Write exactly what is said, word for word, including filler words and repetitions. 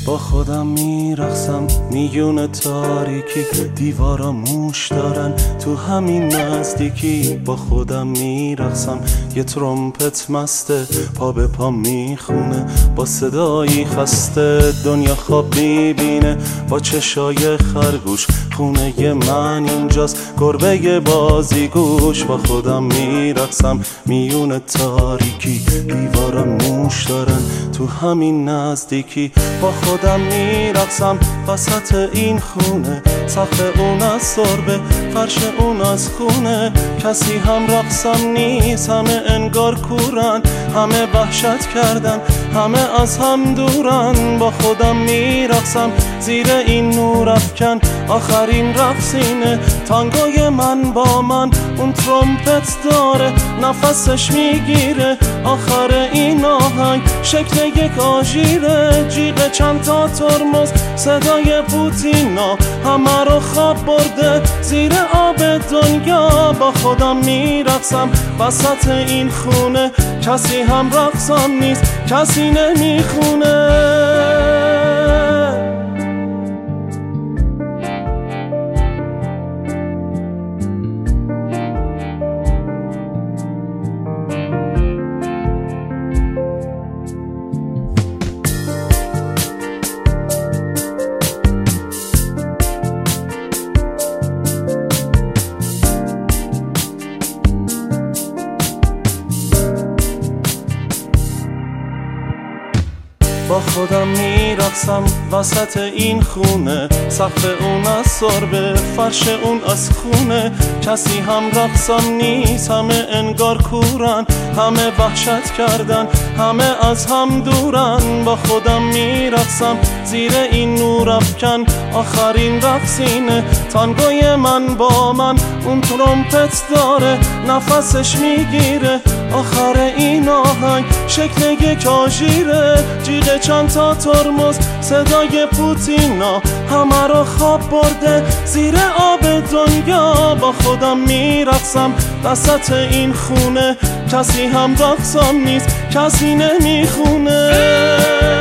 با خودم میرقصم میون تاریکی، دیوارا موش دارن تو همین نزدیکی. با خودم میرقصم یه ترومپت مسته پا به پا میخونه با صدایی خسته. دنیا خواب میبینه با چشای خرگوش، خونه من اینجاست گربه بازیگوش. با خودم میرقصم میون تاریکی، دیوارا موش دارن تو همین نزدیکی. با خودم میرقصم وسط این خونه، سقف اون از سربه فرش اون از خونه. کسی هم رقصم نیست، همه انگار کورن، همه وحشت کردن، همه از هم دورن. با خودم میرقصم زیر این نور افکن، آخرین رقصینه تانگوی من با من. اون ترومپت داره نفسش میگیره، آخر این آهنگ شکل یک آژیره. جیغ چند تا ترمز صدای پوتینا، همه رو خواب برده زیر آب دنیا. با خودم میرقصم وسط این خونه، کسی هم رقصم نیست، کسی نمیخونه. با خودم میرقصم وسط این خونه، سقف اون از سربه فرش اون از خونه. کسی هم رقصم نیست، همه انگار کورن، همه وحشت کردن، همه از هم دورن. با خودم میرقصم زیر این نور افکن، آخرین رقصینه تانگوی من با من. اون ترومپت داره نفسش میگیره، آخر این آهنگ شکل یک آژیره. جیغ چند تا ترمز صدای پوتینا، همه رو خواب برده زیر آب دنیا. با خودم میرقصم وسط این خونه، کسی هم رقصم نیست، کسی نمیخونه.